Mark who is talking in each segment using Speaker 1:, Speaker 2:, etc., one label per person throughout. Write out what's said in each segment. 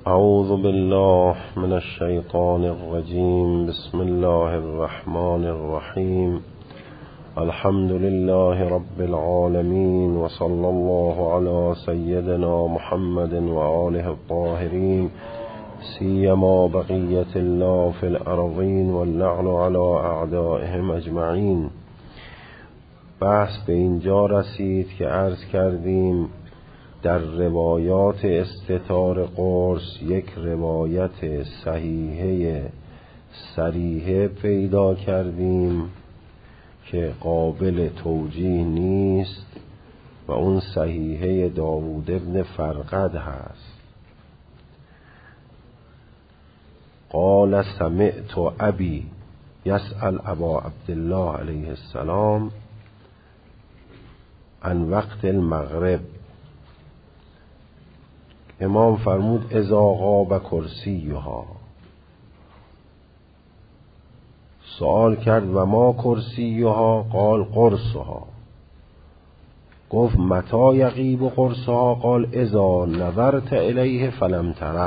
Speaker 1: اعوذ بالله من الشیطان الرجیم. بسم الله الرحمن الرحیم. الحمد لله رب العالمین و صلی الله علی سیدنا محمد و آله الطاهرین، سیما بقیت الله فی الارضین واللعن علی اعدائهم اجمعین. بحث به اینجا رسید که عرض کردیم در روایات استتار قرص یک روایت صحیحه صریحه پیدا کردیم که قابل توجیه نیست و اون صحیحه داوود ابن فرقد هست. قال سمعت ابی یسأل ابا عبدالله علیه السلام عن وقت المغرب. امام فرمود اذا غاب کرسیها. سوال کرد و ما کرسیها؟ قال قرصها. گفت متى یغیب قرصها؟ قال اذا نظرت الیه فلم تره.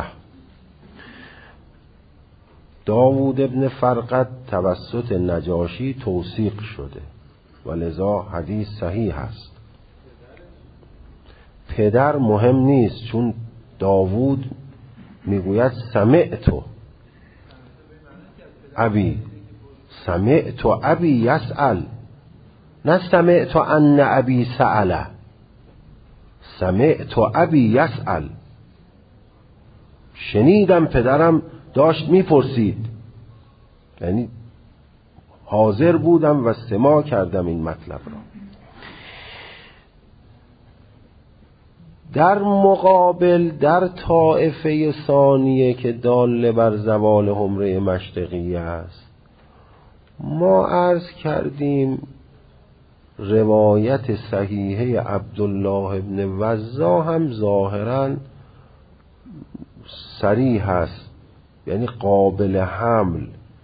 Speaker 1: داوود ابن فرقد توسط نجاشی توثیق شده و لذا حدیث صحیح است. پدر مهم نیست، چون داوود میگوید سمعت ابی، سمعت ابی یسأل، نه سمعت ان ابی سأل، سمعت ابی یسأل، شنیدم پدرم داشت میپرسید، یعنی حاضر بودم و سماع کردم این مطلب را. در مقابل در طائفه ثانیه که دال بر زوال حمره مشرقیه است، ما عرض کردیم روایت صحیحه عبدالله ابن وزا هم ظاهراً صریح است، یعنی قابل حمل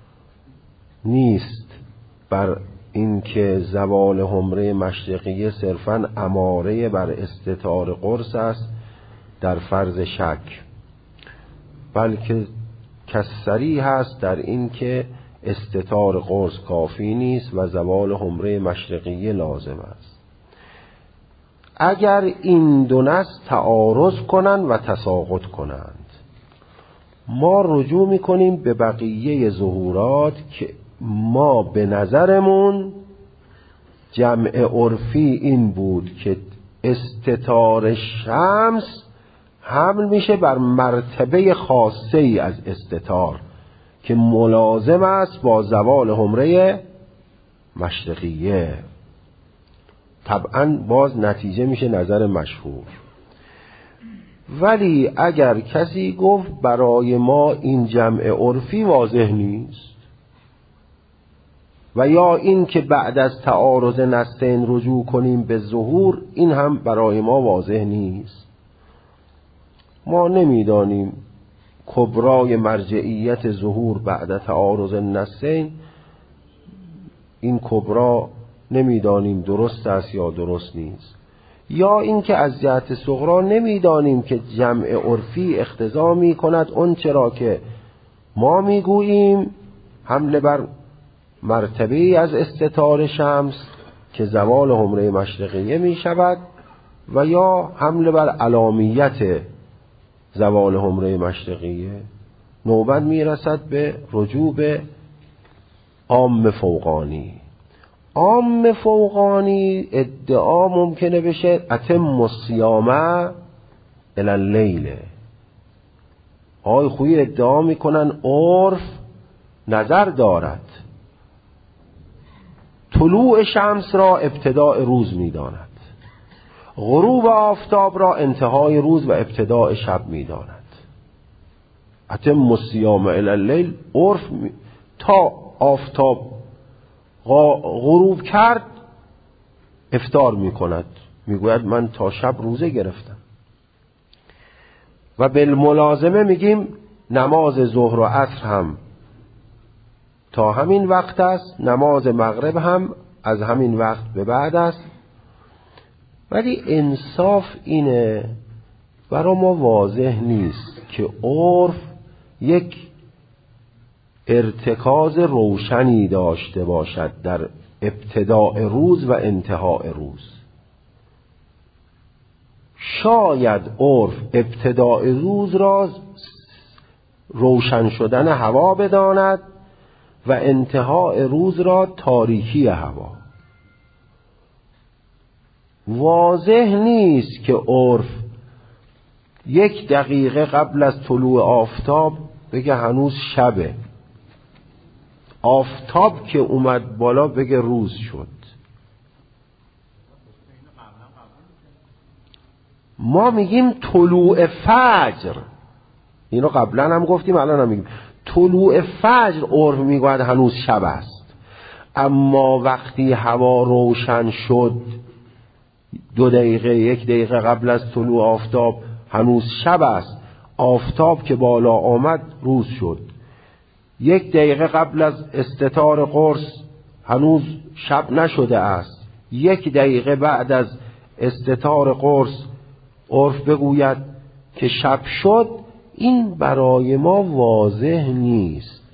Speaker 1: نیست بر اینکه زوال حمره مشرقیه صرفاً اماره بر استتار قرص است در فرض شک، بلکه کسریح است در اینکه استتار قرص کافی نیست و زوال حمره مشرقیه لازم است. اگر این دو نص تعارض کنند و تساقط کنند، ما رجوع میکنیم به بقیه ظهورات که ما به نظرمون جمع عرفی این بود که استتار شمس حمل میشه بر مرتبه خاصه ای از استتار که ملازم است با زوال حمره مشرقیه. طبعا باز نتیجه میشه نظر مشهور. ولی اگر کسی گفت برای ما این جمع عرفی واضح نیست و یا این که بعد از تعارض نصین رجوع کنیم به ظهور، این هم برای ما واضح نیست، ما نمیدانیم کبرای مرجعیت ظهور بعد تعارض نصین، این کبرا نمیدانیم درست است یا درست نیست، یا اینکه از جهت صغرا نمیدانیم که جمع عرفی اقتضا می کند اون چرا که ما میگوییم حمله بر مرتبه از استتار شمس که زوال حمره مشرقیه می شود، و یا حمله بر علامیت زوال حمره مشرقیه. نوبت می رسد به رجوع به عام فوقانی. عام فوقانی ادعا ممکنه بشه اتم الصیام الی اللیل. آی خوی ادعا میکنن عرف نظر دارد، طلوع شمس را ابتداء روز میداند، غروب آفتاب را انتهای روز و ابتداء شب میداند. اتم الصیام الی اللیل، عرف تا آفتاب غروب کرد افطار میکند، میگوید من تا شب روزه گرفتم. و بالملازمه میگیم نماز ظهر و عصر هم تا همین وقت است، نماز مغرب هم از همین وقت به بعد است. ولی انصاف اینه برای ما واضح نیست که عرف یک ارتکاز روشنی داشته باشد در ابتداء روز و انتهاء روز. شاید عرف ابتداء روز را روشن شدن هوا بداند و انتهاء روز را تاریکی هوا. واضح نیست که عرف 1 دقیقه قبل از طلوع آفتاب بگه هنوز شبه، آفتاب که اومد بالا بگه روز شد. ما میگیم طلوع فجر، اینو قبلا هم گفتیم الان هم میگیم طلوع فجر عرف میگوید هنوز شب است. اما وقتی هوا روشن شد 2 دقیقه 1 دقیقه قبل از طلوع آفتاب هنوز شب است، آفتاب که بالا آمد روز شد. 1 دقیقه قبل از استتار قرص هنوز شب نشده است، 1 دقیقه بعد از استتار قرص عرف بگوید که شب شد. این برای ما واضح نیست.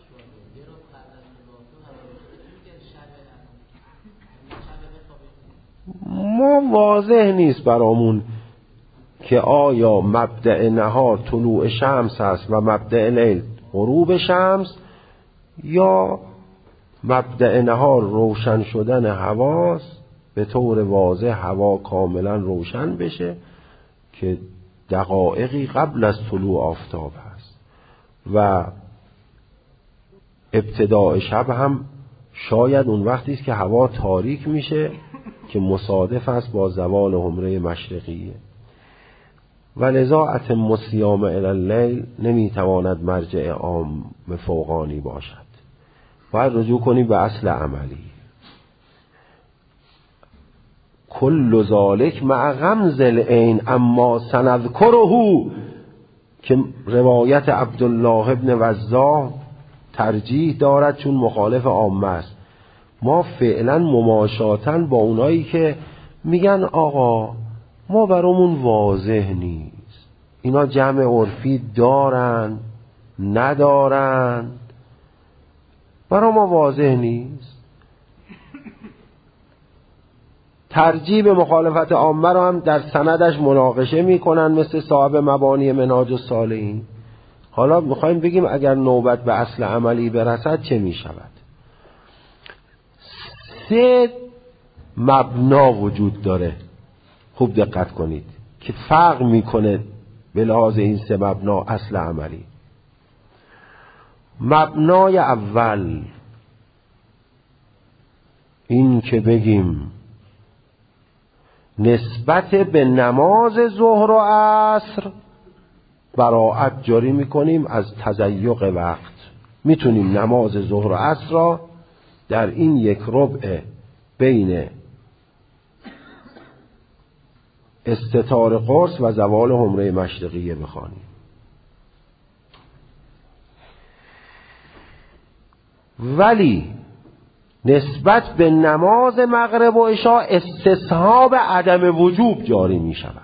Speaker 1: ما واضح نیست برامون که آیا مبدأ نهار طلوع شمس است و مبدأ لیل غروب شمس، یا مبدأ نهار روشن شدن هواست به طور واضح هوا کاملا روشن بشه که دقایقی قبل از طلوع آفتاب هست، و ابتداء شب هم شاید اون وقتی است که هوا تاریک میشه که مصادف است با زوال حمره مشرقیه. و لذا اتم الصیام الی اللیل نمیتواند مرجع عام فوقانی باشد، باید رجوع کنیم به اصل عملی. کل ذالک مع غمز العین اما سنذکره، که روایت عبدالله ابن وضاح ترجیح دارد چون مخالف عامه است. ما فعلا مماشاتاً با اونایی که میگن آقا ما برامون واضح نیست، اینا جمع عرفی دارن ندارن، برا ما واضح نیست. ترجیح مخالفت عامه رو هم در سندش مناقشه میکنن مثل صاحب مبانی منهاج الصالحین. حالا میخوایم بگیم اگر نوبت به اصل عملی برسد چه میشود؟ 3 مبنا وجود داره، خوب دقت کنید که فرق میکنه به لحاظ این 3 مبنا اصل عملی. مبنای اول این که بگیم نسبت به نماز ظهر و عصر براءت جاری میکنیم از تضیق وقت. میتونیم نماز ظهر و عصر را در این 1 ربع بین استتار قرص و زوال حمره مشرقیه بخوانیم. ولی نسبت به نماز مغرب و عشاء استصحاب عدم وجوب جاری می شود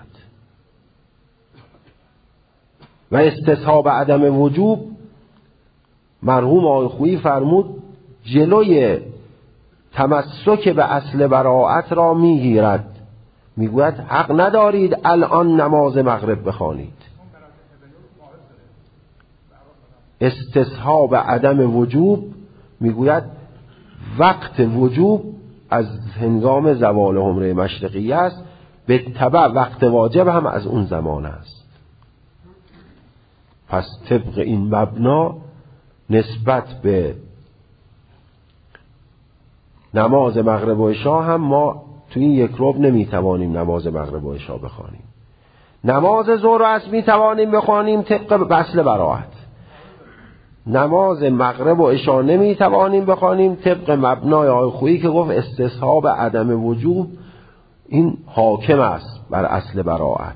Speaker 1: و استصحاب عدم وجوب مرحوم آقای خویی فرمود جلوی تمسک به اصل براءت را می گیرد. می گوید حق ندارید الان نماز مغرب بخوانید. استصحاب عدم وجوب می گوید وقت وجوب از هنگام زوال حمره مشرقی است، به تبع وقت واجب هم از اون زمان است. پس طبق این مبنا نسبت به نماز مغرب و عشاء هم ما تو این 1 ربع نمیتوانیم نماز مغرب و عشاء بخوانیم. نماز ظهر و عصر میتوانیم بخوانیم طبق اصل براءت. نماز مغرب و عشاء نمیتوانیم بخوانیم طبق مبنای آقای خویی که گفت استصحاب عدم وجوب این حاکم است بر اصل براءت.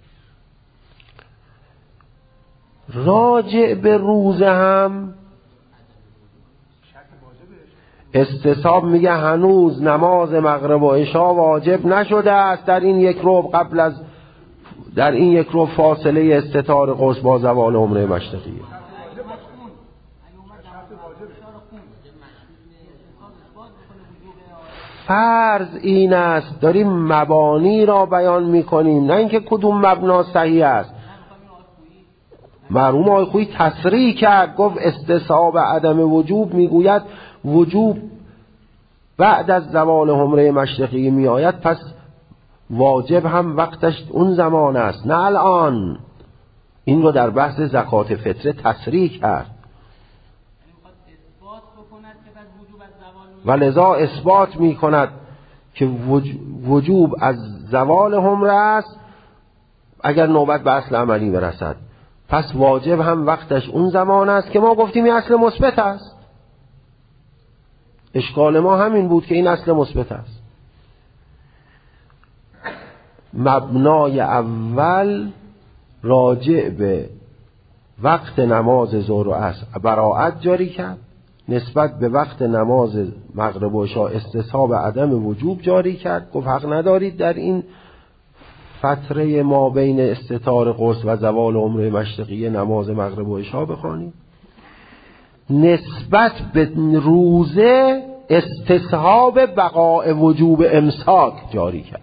Speaker 1: راجع به روز هم استصحاب میگه هنوز نماز مغرب و عشاء واجب نشده است در این 1 ربع قبل از در این یک رو فاصله استتار قرص با زوال عمره مشرقیه. فرض این است داریم مبانی را بیان میکنیم، نه اینکه کدوم مبنا صحیح است. مرحوم آقای خویی تصریح کرد، گفت استصحاب عدم وجوب میگوید وجوب بعد از زوال عمره مشرقی می آید، پس واجب هم وقتش اون زمان است نه الان. این رو در بحث زکات فطره تصریح کرد و لذا اثبات می کند که وجوب از زوال عمره است اگر نوبت به اصل عملی برسد، پس واجب هم وقتش اون زمان است که ما گفتیم این اصل مثبت است. اشکال ما همین بود که این اصل مثبت است. مبنای اول راجع به وقت نماز ظهر و عصر براءت جاری کرد، نسبت به وقت نماز مغرب و عشاء استصحاب عدم وجوب جاری کرد، گفت حق ندارید در این فتره ما بین استتار قرص و زوال عمره مشرقی نماز مغرب و عشاء بخوانید. نسبت به روزه استصحاب بقاء وجوب امساک جاری کرد.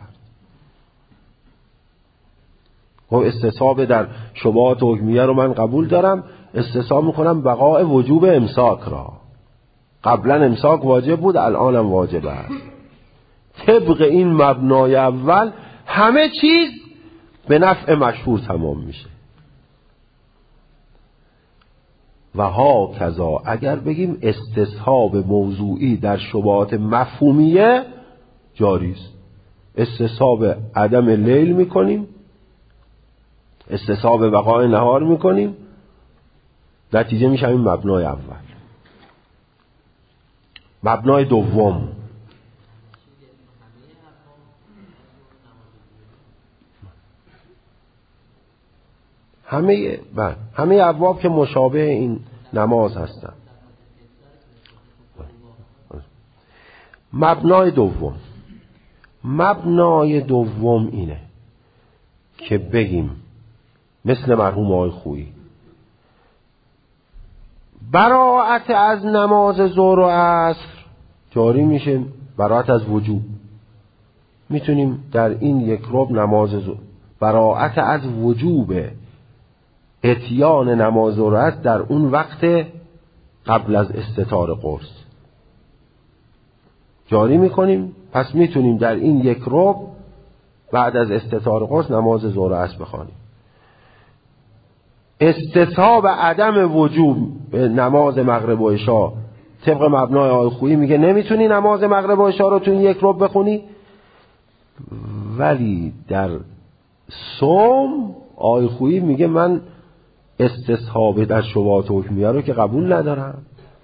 Speaker 1: و استصحاب در شبهات حکمیه رو من قبول دارم، استصحاب میکنم بقاء وجوب امساک را. قبلا امساک واجب بود، الان هم واجب است. طبق این مبنای اول همه چیز به نفع مشهور تمام میشه. و ها کذا اگر بگیم استصحاب موضوعی در شبهات مفهومیه جاری است. استصحاب عدم لیل میکنیم، استصحاب بقای نهار میکنیم، نتیجه میشه این مبنای اول. مبنای دوم همه ابواب که مشابه این نماز هستند. مبنای دوم اینه که بگیم مثل مرحوم آقای خویی براءت از نماز ظهر و عصر جاری میشه، براءت از وجوب. میتونیم در این یک ربع نماز براءت از وجوب اتیان نماز ظهر و عصر در اون وقت قبل از استتار قرص جاری میکنیم، پس میتونیم در این یک ربع بعد از استتار قرص نماز ظهر و عصر بخوانیم. استصحاب عدم وجوب نماز مغرب و عشاء طبق مبنای آقای خویی میگه نمیتونی نماز مغرب و عشاء رو تو این یک ربع بخونی، ولی در صوم آقای خویی میگه من استصحاب در شبهات حکمیه رو که قبول ندارم.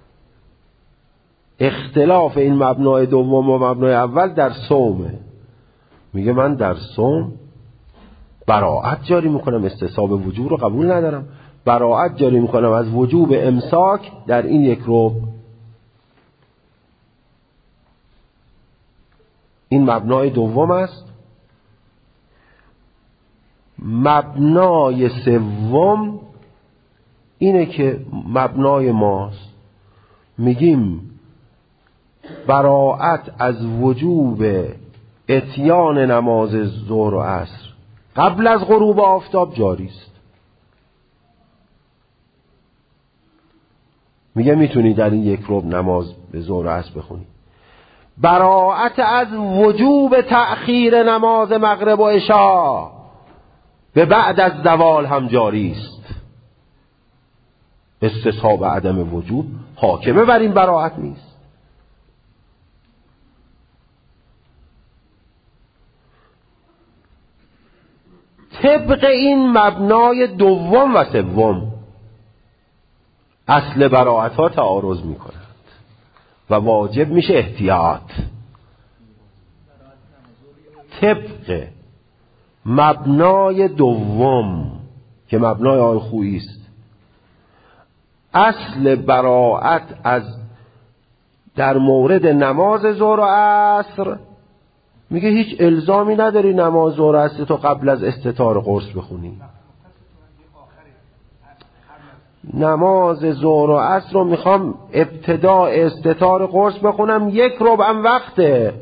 Speaker 1: اختلاف این مبنای دوم و مبنای اول در صومه. میگه من در صوم براءت جاری میکنم، استصحاب وجوب رو قبول ندارم، براءت جاری میکنم از وجوب امساک در این یک ربع. این مبنای دوم است. مبنای سوم اینه که مبنای ماست، میگیم براءت از وجوب اتیان نماز ظهر و عصر قبل از غروب آفتاب جاری است. میگه میتونی در این یک ربع نماز به ظهر و عصر بخونی. براءت از وجوب تأخیر نماز مغرب و عشاء به بعد از زوال هم جاری است. استصحاب عدم وجوب حاکمه بر این براءت نیست. طبق این مبنای دوم و سوم اصل براءت ها تعارض می کند و واجب میشه احتیاط. طبق مبنای دوم که مبنای آقای خویی است، اصل براءت از در مورد نماز ظهر و عصر میگه هیچ الزامی نداری نماز ظهر و عصر تو قبل از استتار قرص بخونی. نماز ظهر و عصر رو میخوام ابتداء استتار قرص بخونم، 1 ربع وقته.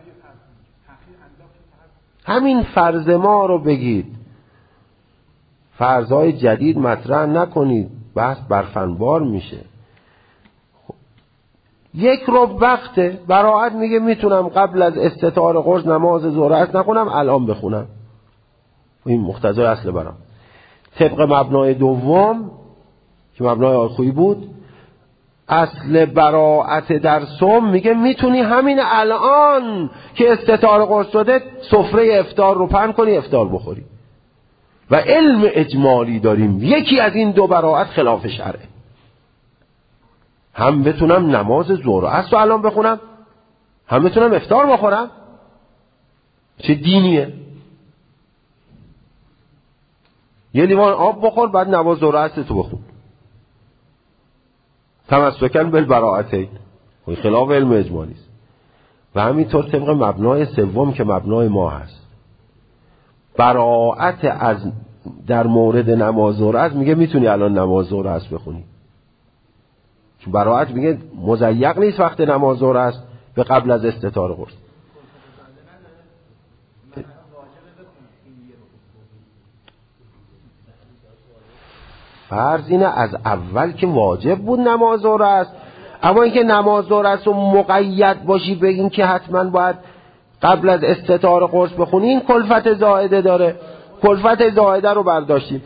Speaker 1: همین فرض ما رو بگید، فرضای جدید مطرح نکنید، بحث برفنبار میشه. 1 ربع وقته. براعت میگه میتونم قبل از استتار قرص نماز ظهر و عصر نخونم، الان بخونم. این مقتضای اصل براعت. طبق مبنای دوم که مبنای آخویی بود، اصل براعت در صوم میگه میتونی همین الان که استتار قرص شده سفره افطار رو پهن کنی، افطار بخوری. و علم اجمالی داریم، یکی از این 2 براعت خلاف شرعه. هم بتونم نماز ظهر و عصر رو الان بخونم، هم بتونم افطار بخورم. چه دینیه؟ یه لیوان آب بخور بعد نماز ظهر و عصر تو بخون. تمسکاً بالبراءتین، خلاف علم اجمالی است. و همینطور طبق مبنای سوم که مبنای ما هست، براءت از در مورد نماز ظهر و عصر میگه میتونی الان نماز ظهر و عصر بخونی، چون براءت میگه مضیق نیست وقت نماز ظهر و عصر به قبل از استتار قرص. فرض اینه از اول که واجب بود نماز ظهر است، اما اینکه نماز ظهر است و مقید باشی بگین که حتما باید قبل از استتار قرص بخونی، این کلفت زائده داره. کلفت زائده رو برداشتیم.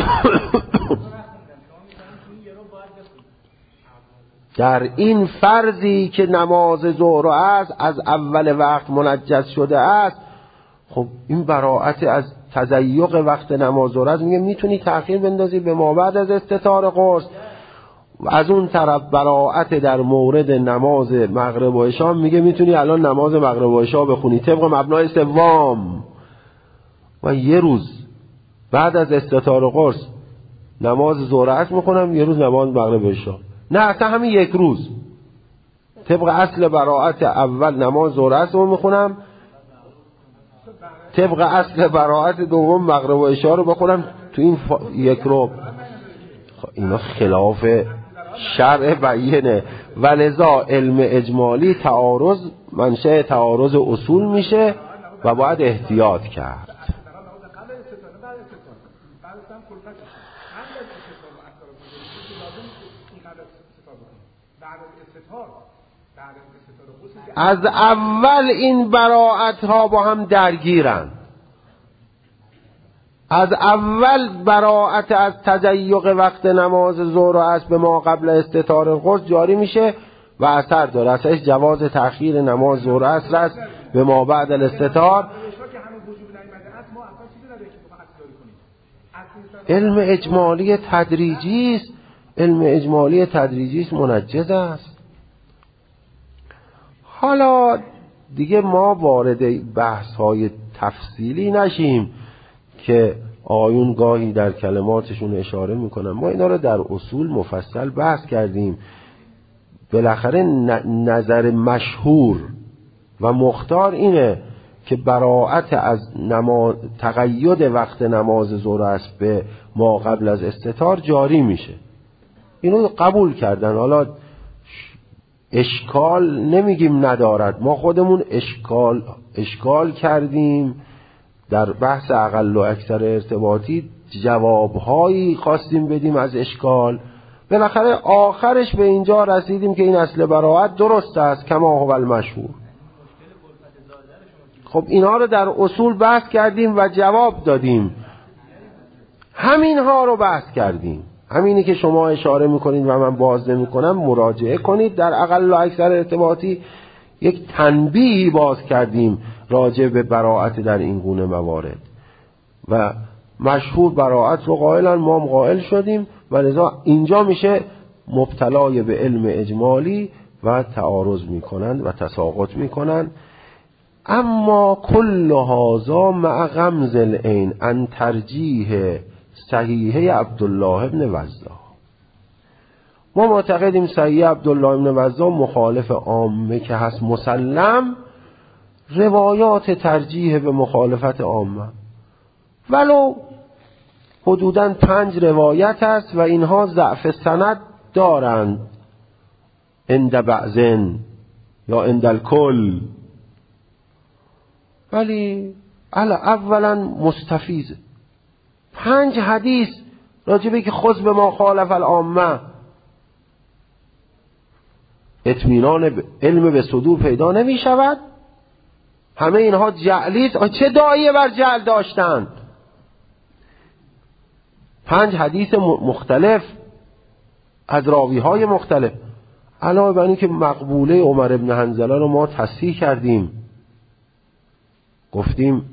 Speaker 1: در این فرضی که نماز ظهر است از اول وقت منجز شده است، خب این براءت از تضیق وقت نماز ظهر است میگه میتونی تأخیر بندازی به ما بعد از استتار قرص. از اون طرف براءت در مورد نماز مغرب و عشا میگه میتونی الان نماز مغرب و عشا بخونی طبق مبنای سوم. و 1 روز بعد از استتار قرص نماز ظهر عصر میخونم، 1 روز نماز مغرب و عشا. نه، اصلا همین 1 روز طبق اصل براءت اول نماز ظهر عصر رو میخونم، طبق اصل براءت دوم مغرب و عشا رو بخونم تو این 1 رو. اینا خلاف شرع بیینه. ولذا علم اجمالی تعارض منشأ تعارض اصول میشه و باید احتیاط کرد. از اول این براءت ها با هم درگیرن. از اول براءت از تضیق وقت نماز ظهر و عصر به ما قبل استتار قرص جاری میشه و اثر داره. اصلش جواز تأخیر نماز ظهر و عصر است به ما بعد الاستتار. علم اجمالی تدریجی است. علم اجمالی تدریجی است، منجز است. حالا دیگه ما وارد بحث های تفصیلی نشیم که آیون گاهی در کلماتشون اشاره میکنن. ما اینا رو در اصول مفصل بحث کردیم. بالاخره نظر مشهور و مختار اینه که براءت از تقید وقت نماز ظهر است به ما قبل از استتار جاری میشه. اینو قبول کردن. حالا اشکال نمیگیم ندارد، ما خودمون اشکال کردیم در بحث اقل و اکثر ارتباطی، جوابهایی خواستیم بدیم از اشکال. بالاخره آخرش به اینجا رسیدیم که این اصل براءت درست است کما هو المشهور. خب اینا رو در اصول بحث کردیم و جواب دادیم. همینها رو بحث کردیم. همینی که شما اشاره میکنید و من باز نمیکنم مراجعه کنید. در اقل و اکثر ارتباطی یک تنبیهی باز کردیم راجع به براءت در این گونه موارد و مشهور براءت رو قائلن، ما هم قائل شدیم و لذا اینجا میشه مبتلای به علم اجمالی و تعارض میکنند و تساقط میکنند. اما کل هذا مع غمز العین عن ترجیح صحیحه عبدالله ابن وضاح. ما معتقدیم صحیح عبدالله ابن وضاح مخالف عامه که هست مسلم، روایات ترجیح به مخالفت عامه، ولو حدوداً 5 روایت است و اینها ضعف سند دارند عند بعضن یا عند الکل، ولی اولا مستفیض 5 حدیث راجبه که خذ به ما خالف العامه اطمینان علم به صدور پیدا نمی شود. همه اینها جعلیست. چه داعیه بر جعل داشتند؟ 5 حدیث مختلف از راویهای مختلف. علاوه بر این که مقبوله عمر ابن حنظله رو ما تصحیح کردیم، گفتیم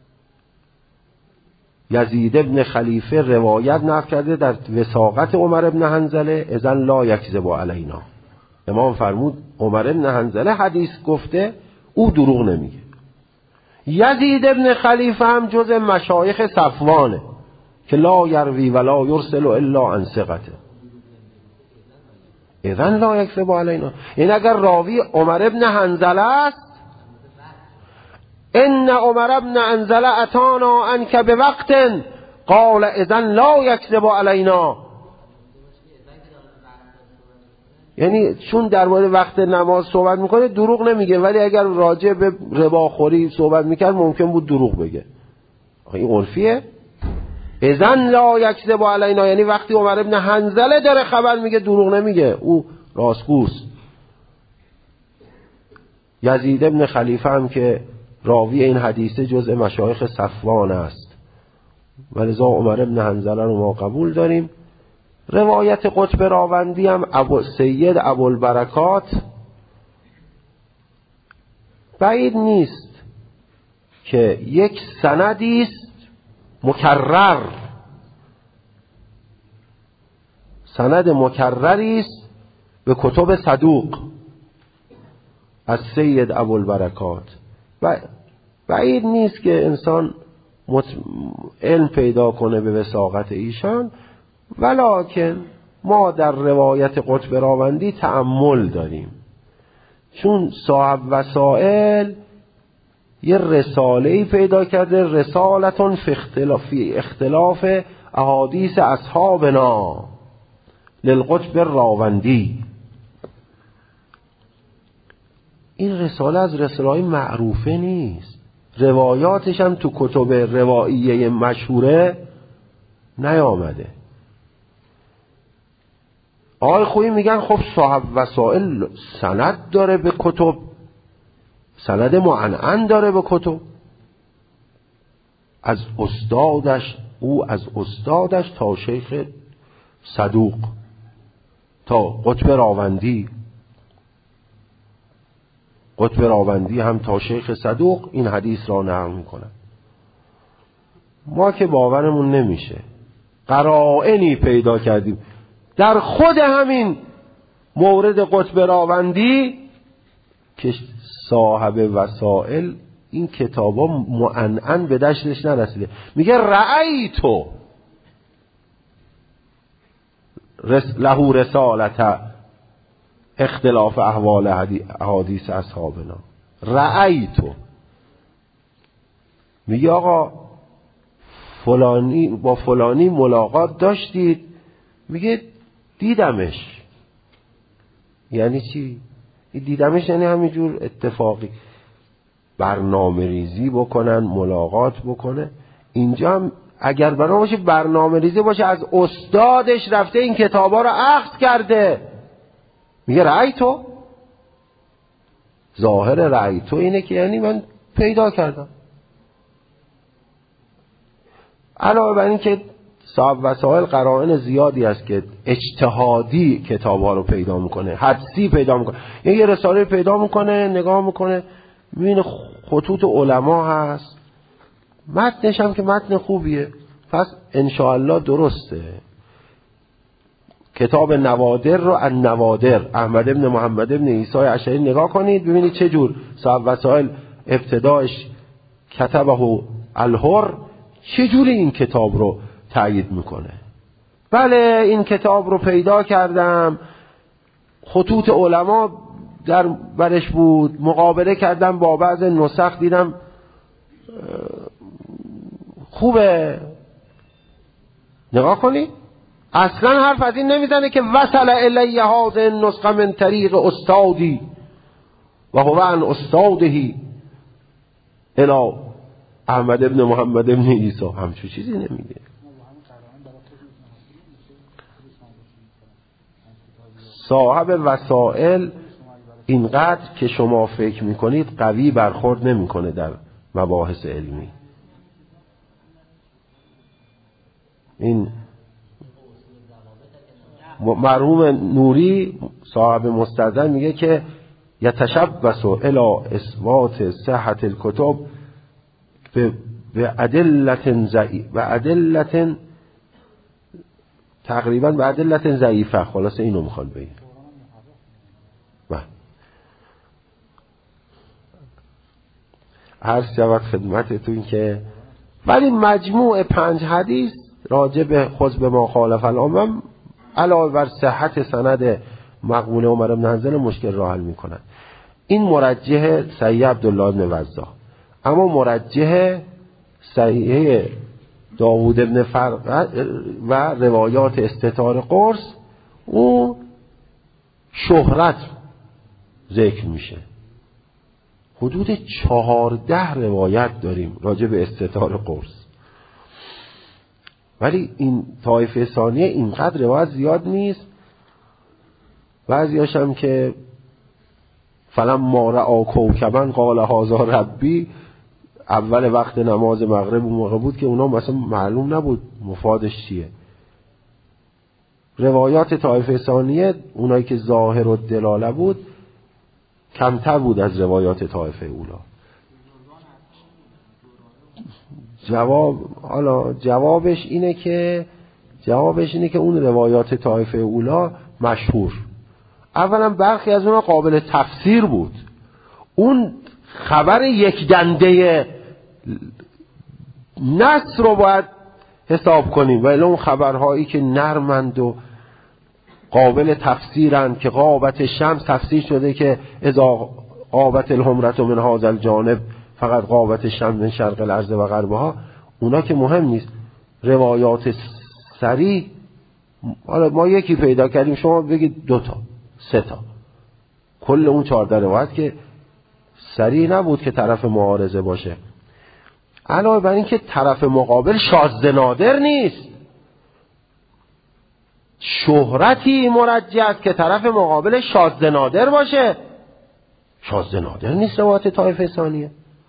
Speaker 1: یزید ابن خلیفه روایت نقل کرده در وثاقت عمر ابن حنظله اذن لا یکذب علینا. امام فرمود عمر ابن حنظله حدیث گفته، او دروغ نمیگه. یزید ابن خلیفه هم جز مشایخ صفوانه که لا یروی ولا یرسل الا عن ثقته اذن لا یکذب علینا. این اگر راوی عمر ابن حنظله است، ان عمر ابن حنظله اتانا عنک بوقت قال اذن لا یکذب علینا، یعنی چون در مورد وقت نماز صحبت میکنه دروغ نمیگه، ولی اگر راجع به رباخوری صحبت میکرد ممکن بود دروغ بگه. این عرفیه. اذن لا یکذب علینا یعنی وقتی عمر ابن حنظله داره خبر میگه دروغ نمیگه، او راستگوست. یزید ابن خلیفه هم که راوی این حدیثه جزء مشایخ صفوان است، ولذا عمر ابن حنظله رو ما قبول داریم. روایت قطب راوندی هم سید ابوالبرکات بعید نیست که یک سندی است مکرر، سند مکرری است به کتب صدوق از سید ابوالبرکات. بعید نیست که انسان علم پیدا کنه به وثاقت ایشان، ولکن ما در روایت قطب راوندی تأمل داریم، چون صاحب وسائل یه رساله‌ای پیدا کرده، رسالتون فی اختلاف احادیث اصحابنا للقطب راوندی. این رساله از رساله‌های معروفه نیست، روایاتش هم تو کتب روائیه مشهوره نیامده. آقای خویی میگن خب صاحب وسائل سند داره به کتب، سند معنعن داره به کتب، از استادش، او از استادش تا شیخ صدوق تا قطب راوندی، قطب راوندی هم تا شیخ صدوق این حدیث را نقل میکنن. ما که باورمون نمیشه، قرائنی پیدا کردیم در خود همین مورد قطب راوندی که صاحب وسائل این کتابا معنعن به دستش نرسیده. میگه رأیتو له رسالت اختلاف احوال حدیث اصحابنا. رأیتو میگه آقا فلانی با فلانی ملاقات داشتید؟ میگه دیدمش. یعنی چی؟ دیدمش یعنی همینجور اتفاقی برنامه ریزی بکنن، ملاقات بکنه. اینجا هم اگر بنا باشه برنامه ریزی باشه، از استادش رفته این کتابا رو اخذ کرده. میگه رأیتو، ظاهر رأیتو اینه که یعنی من پیدا کردم. علاوه بر این که صاحب وسائل قرائن زیادی است که اجتهادی کتاب‌ها رو پیدا میکنه، حدسی پیدا میکنه. یه رساله پیدا میکنه، نگاه میکنه، میبینه خطوط علما هست، متنش هم که متن خوبیه، پس انشاءالله درسته. کتاب نوادر رو النوادر احمد ابن محمد ابن عیسی اشعری نگاه کنید، ببینید چه جور صاحب وسائل ابتدایش کتبه الحر چه جوری این کتاب رو تأیید میکنه. بله این کتاب رو پیدا کردم، خطوط علما در برش بود، مقابله کردم با بعض نسخ دیدم خوبه. نگاه کنی اصلا حرف از این نمیزنه که وصل الیه هذه النسخه من طریق استادی و هو عن استاده الی احمد ابن محمد ابن عیسی. همچون چیزی نمیگه. صاحب وسائل اینقدر که شما فکر میکنید قوی برخورد نمیکنه در مباحث علمی. این مرحوم نوری صاحب مستدرک میگه که یتشبث الی اثبات صحت الکتب به ادلت تقریبا به ادلت ضعیفه. خلاصه اینو میخوان بگه. عرض شود خدمتتون که ولی مجموع 5 حدیث راجع به خذ به ما خالف الامم علاوه بر صحت سند مقبول عمر بن حنظل مشکل را حل میکنند. این مرجح صحیح عبدالله بن وضاح. اما مرجح صحیح داوود بن فرقد و روایات استتار قرص او شهرت ذکر میشه. حدود 14 روایت داریم راجع به استتار قرص، ولی این طایفه ثانیه اینقدر روایت زیاد نیست. بعضیاش هم که فلما رأى کوکبا قال هذا ربی، اول وقت نماز مغرب اون موقع بود که اونا مثلا معلوم نبود مفادش چیه. روایات طایفه ثانیه اونایی که ظاهر و دلاله بود کمتر بود از روایات طایفه اولا. جوابش اینه که اون روایات طایفه اولا مشهور. اولا برخی از اونها قابل تفسیر بود. اون خبر یک دنده نص رو باید حساب کنیم، ولی اون خبرهایی که نرمند و قابل تفسیرند که غابت شمس تفسیر شده که اذا غابت الحمرة من هذا الجانب فقط غابت شمس من شرق الارض و غربها، اونا که مهم نیست. روایات سریع حالا ما یکی پیدا کردیم، شما بگید 2 تا 3 تا، کل اون 14 روایت که سریع نبود که طرف معارضه باشه. علاوه بر این که طرف مقابل شاذ نادر نیست، شهرتی مرجع است که طرف مقابل شاذ نادر باشه. شاذ نادر نیست روایت طایفه ثانیه،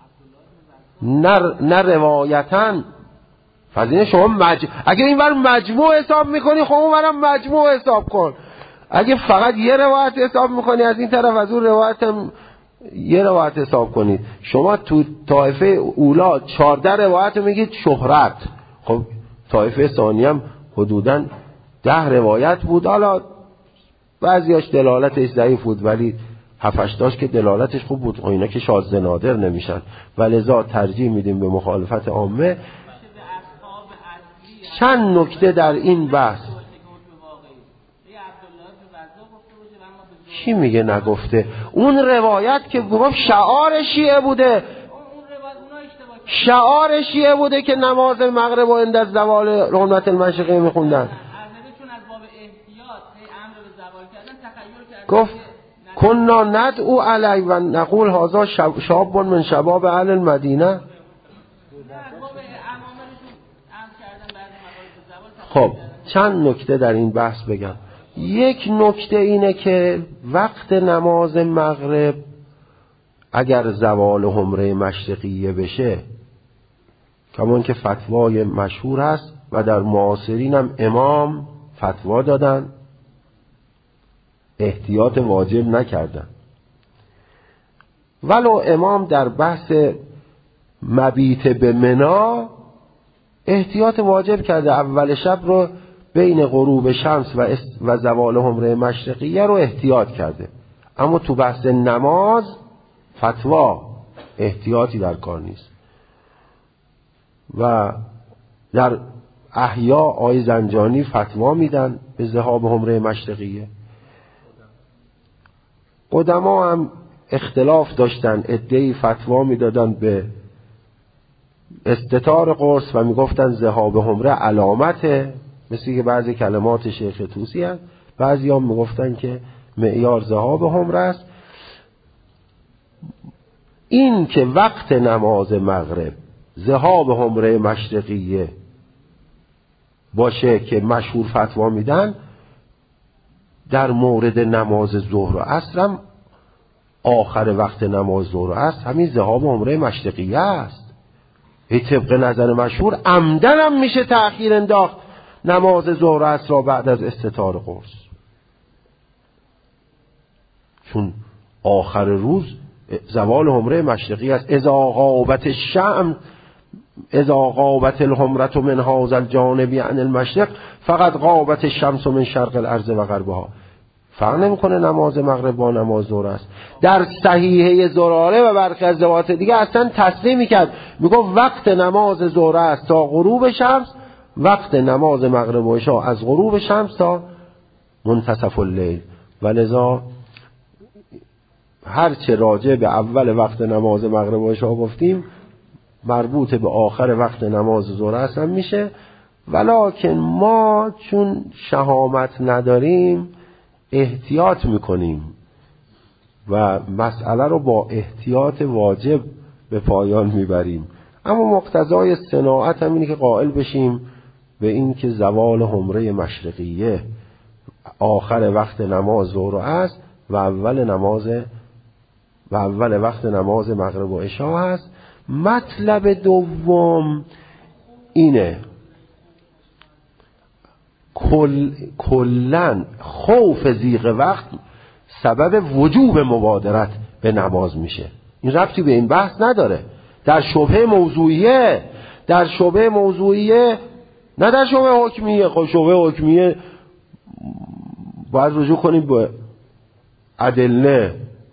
Speaker 1: نه روایتاً. فضیله شما اگه این بر مجموع حساب میکنی، خب اون برم مجموع حساب کن. اگه فقط یه روایت حساب میکنی از این طرف، از اون روایت هم یه روایت حساب کنید. شما تو طایفه اولا 14 روایت رو میگید شهرت، خب طایفه ثانیه هم حدوداً 10 روایت بود. حالا بعضیاش دلالتش ضعیف بود ولی 7-8 تاش که دلالتش خوب بود. اینا که شاذ نادر نمیشن، ولذا ترجیح میدیم به مخالفت عامه. چند نکته در این بحث. چی میگه نگفته؟ اون روایت که گفت شعار شیعه بوده، شعار شیعه بوده که نماز مغرب و عند الزوال رحمت المشرقی میخوندن. گفت کنا ندعو علی و نقول هذا شاب من شباب اهل المدینه. خب چند نکته در این بحث بگم. یک نکته اینه که وقت نماز مغرب اگر زوال حمره مشرقیه بشه، کمان که فتوای مشهور هست و در معاصرین هم امام فتوا دادن، احتیاط واجب نکردن. ولو امام در بحث مبیت به منا احتیاط واجب کرده، اول شب رو بین غروب شمس و زوال حمره مشرقیه رو احتیاط کرده، اما تو بحث نماز فتوا احتیاطی در کار نیست. و در احیا آقای زنجانی فتوا میدن به ذهاب حمره مشرقیه. قدما هم اختلاف داشتن، عده‌ای فتوا میدادن به استتار قرص و میگفتن ذهاب حمره علامته، مثل که بعضی کلمات شیخ طوسی هست. بعضی هم میگفتن که معیار ذهاب حمره است. این که وقت نماز مغرب ذهاب حمره مشرقیه باشه که مشهور فتوا میدن، در مورد نماز ظهر و عصر هم آخر وقت نماز ظهر و عصر همین ذهاب حمره مشرقیه است. این طبق نظر مشهور عمدن هم میشه تأخیر انداخت نماز ظهر و عصر را بعد از استتار قرص، چون آخر روز زوال حمره مشرقی است. اذا غابت الشمس، اذا غابت الحمرة من هذا الجانب عن المشرق فقط غابت الشمس من شرق الارض و غربها. فرق نمیکنه نماز مغرب با نماز ظهر است. در صحیحه زراره و برخی از روایات دیگه اصلا تصریح میکرد، میگفت وقت نماز ظهر است تا غروب شمس، وقت نماز مغرب و عشا از غروب شمس تا منتصف اللیل. ولذا هرچه راجع به اول وقت نماز مغرب و عشا گفتیم مربوط به آخر وقت نماز ظهر است هم میشه. ولکن ما چون شهامت نداریم احتیاط میکنیم و مسئله رو با احتیاط واجب به پایان میبریم. اما مقتضای صناعت هم اینه که قائل بشیم به این که زوال حمره مشرقیه آخر وقت نماز ظهر است و اول وقت نماز مغرب و عشا هست. مطلب دوم اینه، کلن خوف ضیق وقت سبب وجوب مبادرت به نماز میشه. این ربطی به این بحث نداره. در شبهه موضوعیه، نه در شبهه حکمیه. خب شبهه حکمیه باید رجوع کنیم به ادله،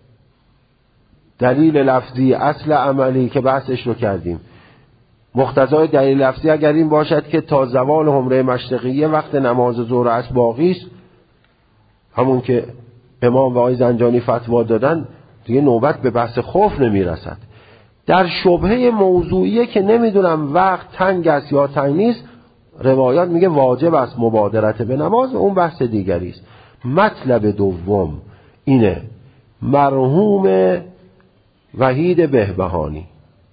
Speaker 1: دلیل لفظی، اصل عملی که بحثش رو کردیم. مقتضای دلیل لفظی اگر این باشد که تا زوال حمره مشرقیه وقت نماز ظهر است باقی است، همون که امام و آقای زنجانی فتوا دادن، دیگه نوبت به بحث خوف نمیرسد. در شبهه موضوعیه که نمیدونم وقت تنگ است یا تنگ نیست، روایات میگه واجب است مبادرت به نماز، اون بحث دیگری است. مطلب دوم اینه، مرحوم وحید بهبهانی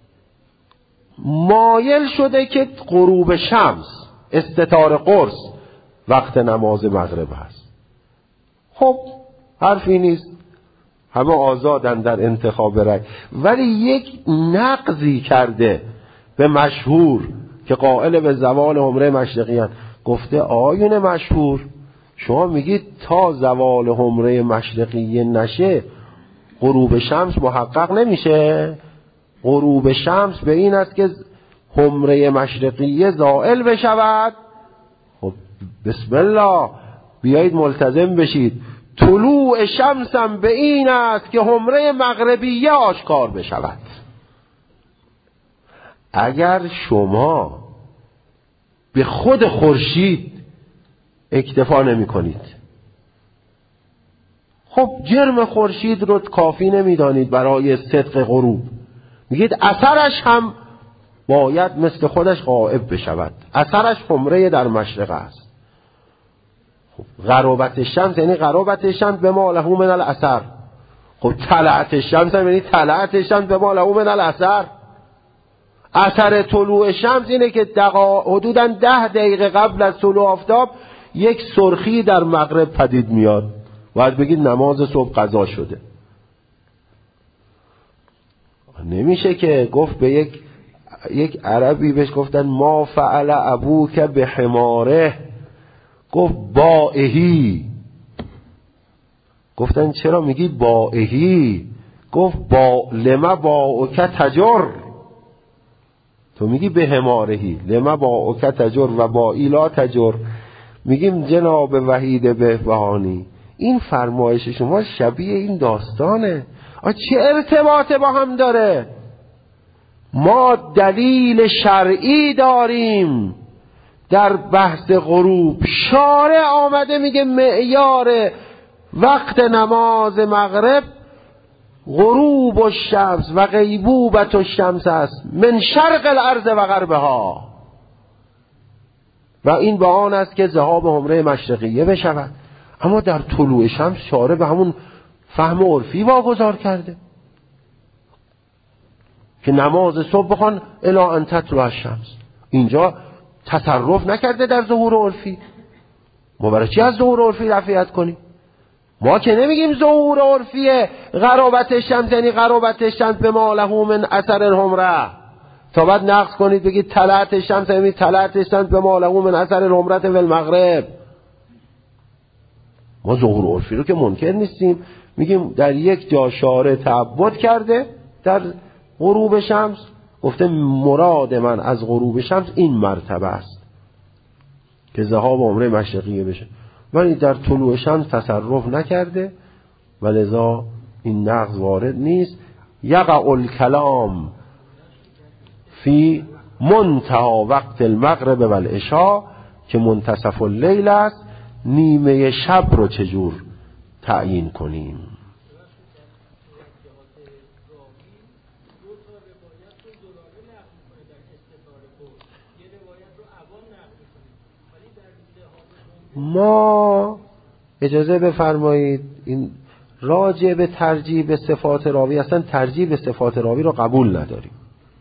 Speaker 1: مایل شده که غروب شمس، استتار قرص، وقت نماز مغرب هست. خب حرفی نیست، همه آزادن در انتخاب رأی، ولی یک نقضی کرده به مشهور که قائل به زوال حمره مشرقی هست. گفته آیون مشهور شما میگید تا زوال حمره مشرقی نشه غروب شمس محقق نمیشه. غروب شمس به این است که حمره مشرقیه زائل بشود. خب بسم الله بیایید ملتزم بشید، طلوع شمس هم به این است که حمره مغربیه آشکار بشود. اگر شما به خود خورشید اکتفا نمی کنید، خب جرم خورشید رو کافی نمیدانید برای صدق غروب، میگید اثرش هم باید مثل خودش غائب بشود، اثرش حمره در مشرق است. خب غرابت شمس یعنی غرابت شمس به ما له من الاثر. خب طلعت شمس یعنی طلعت شمس به ما له من الاثر. اثر طلوع شمس اینه که حدوداً 10 دقیقه قبل از طلوع آفتاب یک سرخی در مغرب پدید میاد، باید بگید نماز صبح قضا شده. نمیشه که گفت به یک عربی بهش گفتن ما فعل ابوک به حماره، گفت بائهی. گفتن چرا میگی بائهی؟ گفت لما باؤک تجر، تو میگی به حمارهی، لما باؤک تجر و بائی لا تجر. میگیم جناب وحید بهبهانی این فرمایش شما شبیه این داستانه. چه ارتباطه با هم داره؟ ما دلیل شرعی داریم در بحث غروب. شارع آمده میگه معیار وقت نماز مغرب غروب الشمس و غیبوبت الشمس است من شرق الارض و غربها، و این به آن است که ذهاب حمره مشرقیه بشود. اما در طلوع شمس شارع به همون فهم عرفی واگذار کرده که نماز صبح بخوان الی ان تطلع الشمس. اینجا تصرف نکرده در ظهور عرفی. ما برای چی از ظهور عرفی رفعیت کنیم؟ ما که نمیگیم ظهور عرفیه غرابت شمس یعنی غرابت شمس به ما له من اثر الحمره، تا بعد نقص کنید بگید طلعت شمس یعنی طلعت شمس به ما له من اثر الحمره و المغرب. ما ظهور عرفی رو که منکر نیستیم، میگیم در یک جا شارع تعبد کرده در غروب شمس، گفته مراد من از غروب شمس این مرتبه است که ذهاب عمره مشرقیه بشه، ولی در طلوع شمس تصرف نکرده و لذا این نقض وارد نیست. یقع الکلام فی منتهى وقت المغرب و العشاء که منتصف اللیل است، نیمه شب رو چجور تعیین کنیم؟ ما اجازه بفرمایید این راجع به ترجیح به صفات راوی، اصلا ترجیح به صفات راوی رو قبول نداریم.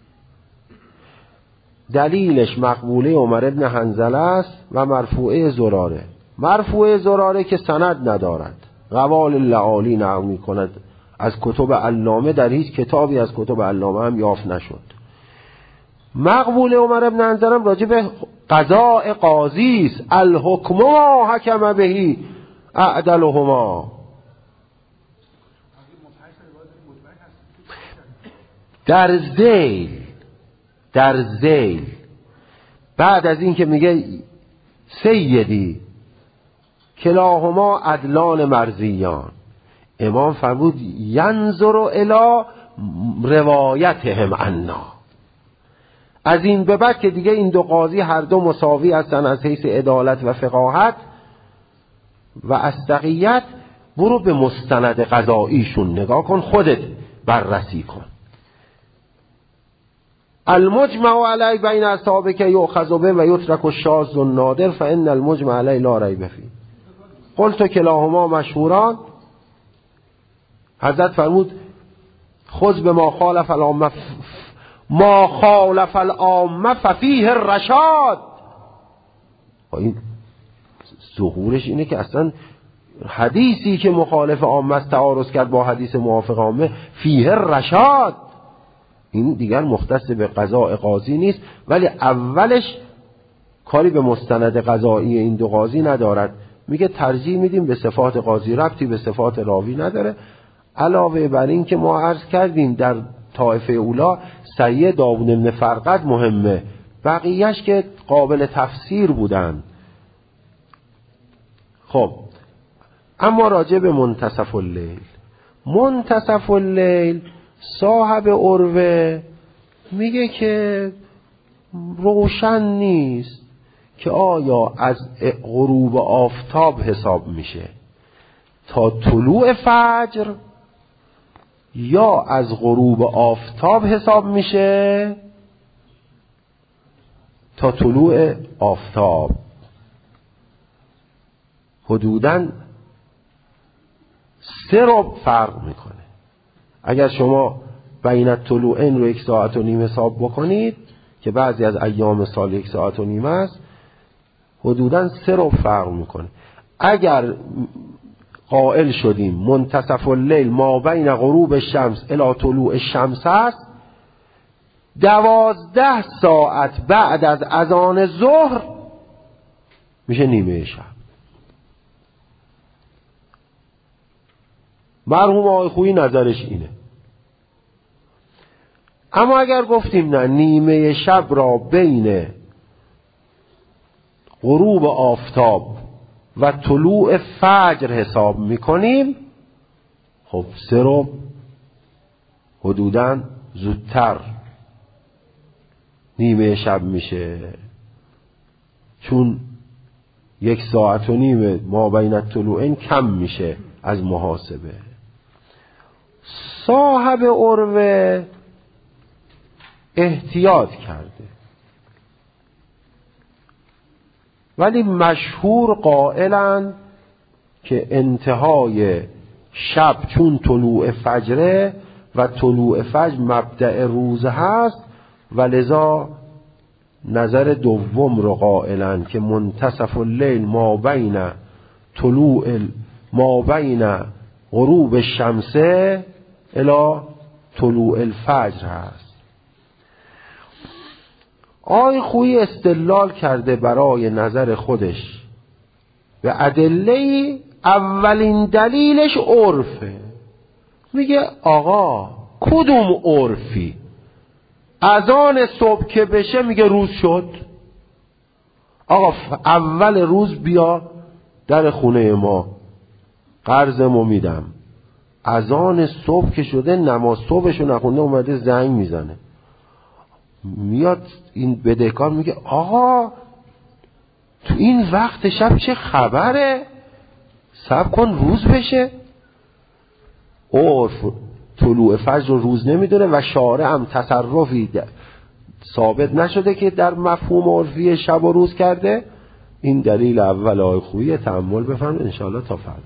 Speaker 1: دلیلش مقبوله عمر ابن حنظله است و مرفوعه زراره. مرفوعه زراره که سند ندارد، قوال اللعالی نقل می کند از کتب علامه، در هیچ کتابی از کتب علامه هم یافت نشد. مقبوله عمر ابن حنظله راجع به قضاء قاضی است، الحکم ما حکم بهی اعدلهما. در ذیل بعد از این که میگه سیدی کلاهما عدلان مرضیان، امام فرمود ینظر الی روایتهم عنا. از این به بعد که دیگه این دو قاضی هر دو مساوی هستن از حیث عدالت و فقاهت و اصدقیت، برو به مستند قضاییشون نگاه کن، خودت بررسی کن. المجمع علی بین اصحابه که یؤخذ به و یترک الشاذ النادر فان المجمع علی لا ریب فیه. قلت کلاهما مشهوران. حضرت فرمود خذ به ما خالف العامه، ما خالف العامه ففیه الرشاد. این ظهورش اینه که اصلا حدیثی که مخالف عامه است تعارض کرد با حدیث موافق عامه، فیه الرشاد. این دیگر مختص به قضاء قاضی نیست، ولی اولش کاری به مستند قضایی این دو قاضی ندارد. میگه ترجیح میدیم به صفات قاضی، ربطی به صفات راوی نداره. علاوه بر این که ما عرض کردیم در طایفه اولا سید داوود بن فرقد مهمه، بقیهش که قابل تفسیر بودن. خب اما راجع به منتصف اللیل، منتصف اللیل صاحب عروه میگه که روشن نیست که آیا از غروب آفتاب حساب میشه تا طلوع فجر یا از غروب آفتاب حساب میشه تا طلوع آفتاب. حدوداً 3 ربع فرق میکنه. اگر شما بین الطلوعین رو 1.5 ساعت حساب بکنید که بعضی از ایام سال 1.5 ساعت است، حدوداً 3 ربع فرق میکنه. اگر قائل شدیم منتصف اللیل ما بین غروب الشمس الی طلوع الشمس است، 12 ساعت بعد از اذان ظهر میشه نیمه شب. مرحوم آقای خویی نظرش اینه. اما اگر گفتیم نه، نیمه شب را بین غروب آفتاب و طلوع فجر حساب میکنیم، خب 3 ربع حدوداً زودتر نیمه شب میشه، چون 1.5 ساعت ما بین الطلوعین کم میشه از محاسبه. صاحب عروه احتیاط کرده، ولی مشهور قائلند که انتهای شب چون طلوع فجره و طلوع فجر مبدأ روز هست و لذا نظر دوم رو قائلند که منتصف اللیل ما بین غروب الشمس الی طلوع الفجر هست. آقای خویی استدلال کرده برای نظر خودش و ادله. اولین دلیلش عرفه. میگه آقا کدوم عرفی؟ اذان صبح که بشه میگه روز شد. آقا اول روز بیا در خونه ما، قرضمو میدم. اذان صبح که شده نماز صبحشو نخونده اومده زنگ میزنه، میاد این بدهکار میگه آقا تو این وقت شب چه خبره؟ صبر کن روز بشه. عرف طلوع فجر رو روز نمیدونه و شارع هم تصرفی ثابت نشده که در مفهوم عرفی شب و روز کرده. این دلیل اول. آقای خویی تأمل بفرمایید انشاءالله تا فردا.